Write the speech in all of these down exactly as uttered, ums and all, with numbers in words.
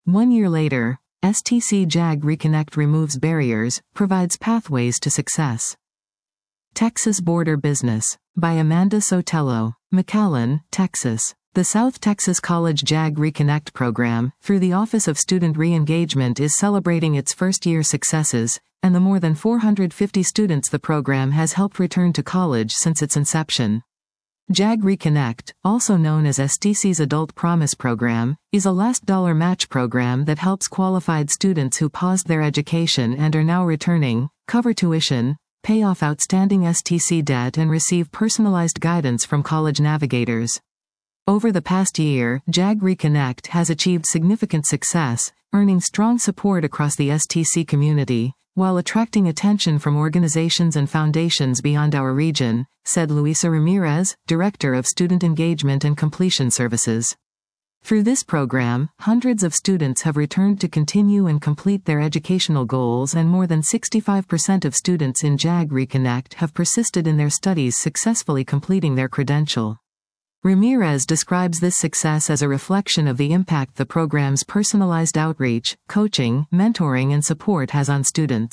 One year later, S T C JAG Reconnect removes barriers, provides pathways to success. Texas Border Business, by Amanda Sotelo, McAllen, Texas. The South Texas College JAG Reconnect program, through the Office of Student Re-Engagement, is celebrating its first-year successes, and the more than four hundred fifty students the program has helped return to college since its inception. JAG Reconnect, also known as S T C's Adult Promise Program, is a last-dollar match program that helps qualified students who paused their education and are now returning, cover tuition, pay off outstanding S T C debt, and receive personalized guidance from college navigators. Over the past year, JAG Reconnect has achieved significant success, earning strong support across the S T C community, while attracting attention from organizations and foundations beyond our region, said Luisa Ramirez, Director of Student Engagement and Completion Services. Through this program, hundreds of students have returned to continue and complete their educational goals, and more than sixty-five percent of students in JAG Reconnect have persisted in their studies, successfully completing their credential. Ramirez describes this success as a reflection of the impact the program's personalized outreach, coaching, mentoring, and support has on students.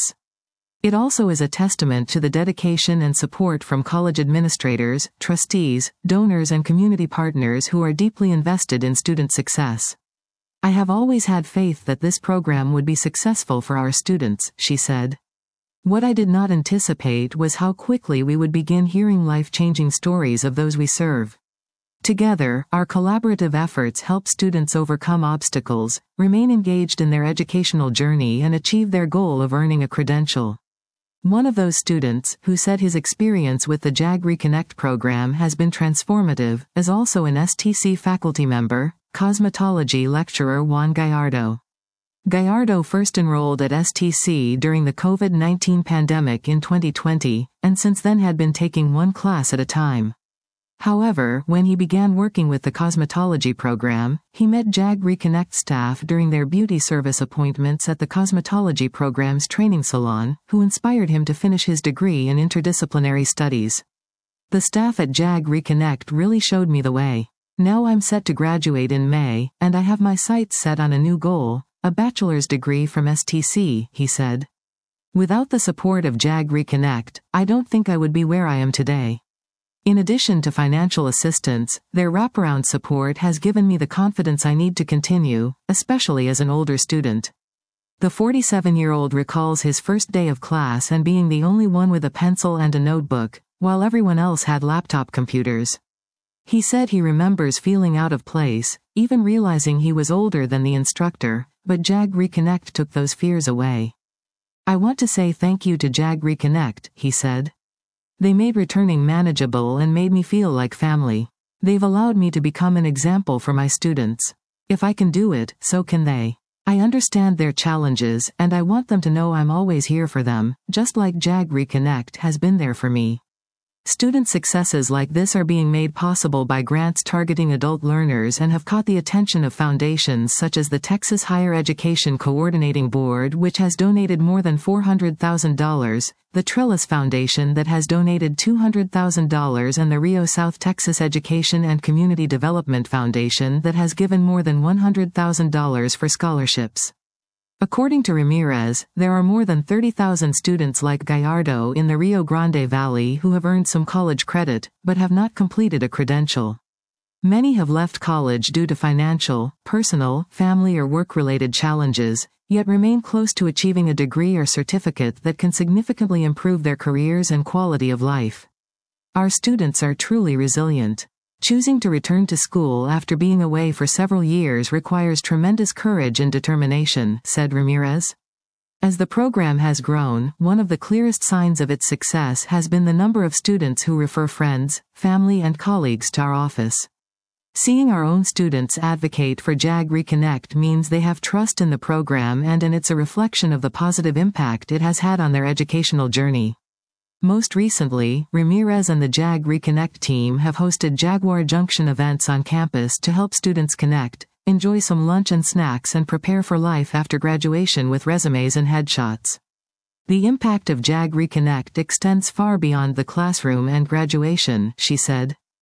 It also is a testament to the dedication and support from college administrators, trustees, donors, and community partners who are deeply invested in student success. "I have always had faith that this program would be successful for our students," she said. "What I did not anticipate was how quickly we would begin hearing life-changing stories of those we serve. Together, our collaborative efforts help students overcome obstacles, remain engaged in their educational journey, and achieve their goal of earning a credential." One of those students, who said his experience with the JAG Reconnect program has been transformative, is also an S T C faculty member, cosmetology lecturer Juan Gallardo. Gallardo first enrolled at S T C during the COVID nineteen pandemic in twenty twenty, and since then had been taking one class at a time. However, when he began working with the cosmetology program, he met JAG Reconnect staff during their beauty service appointments at the cosmetology program's training salon, who inspired him to finish his degree in interdisciplinary studies. "The staff at JAG Reconnect really showed me the way. Now I'm set to graduate in May, and I have my sights set on a new goal, a bachelor's degree from S T C," he said. "Without the support of JAG Reconnect, I don't think I would be where I am today. In addition to financial assistance, their wraparound support has given me the confidence I need to continue, especially as an older student." The forty-seven-year-old recalls his first day of class and being the only one with a pencil and a notebook, while everyone else had laptop computers. He said he remembers feeling out of place, even realizing he was older than the instructor, but JAG Reconnect took those fears away. "I want to say thank you to JAG Reconnect," he said. "They made returning manageable and made me feel like family. They've allowed me to become an example for my students. If I can do it, so can they. I understand their challenges, and I want them to know I'm always here for them, just like JAG Reconnect has been there for me." Student successes like this are being made possible by grants targeting adult learners and have caught the attention of foundations such as the Texas Higher Education Coordinating Board, which has donated more than four hundred thousand dollars, the Trellis Foundation that has donated two hundred thousand dollars, and the Rio South Texas Education and Community Development Foundation that has given more than one hundred thousand dollars for scholarships. According to Ramirez, there are more than thirty thousand students like Gallardo in the Rio Grande Valley who have earned some college credit, but have not completed a credential. Many have left college due to financial, personal, family or work-related challenges, yet remain close to achieving a degree or certificate that can significantly improve their careers and quality of life. "Our students are truly resilient. Choosing to return to school after being away for several years requires tremendous courage and determination," said Ramirez. As the program has grown, one of the clearest signs of its success has been the number of students who refer friends, family, and colleagues to our office. Seeing our own students advocate for JAG Reconnect means they have trust in the program, and and it's a reflection of the positive impact it has had on their educational journey. Most recently, Ramirez and the JAG Reconnect team have hosted Jaguar Junction events on campus to help students connect, enjoy some lunch and snacks, and prepare for life after graduation with resumes and headshots. "The impact of JAG Reconnect extends far beyond the classroom and graduation," she said.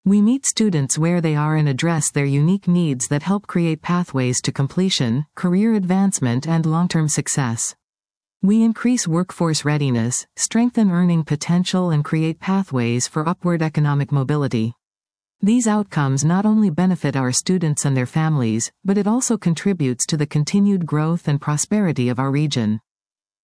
We meet students where they are and address their unique needs that help create pathways to completion, career advancement, and long-term success. We increase workforce readiness, strengthen earning potential, and create pathways for upward economic mobility. These outcomes not only benefit our students and their families, but it also contributes to the continued growth and prosperity of our region.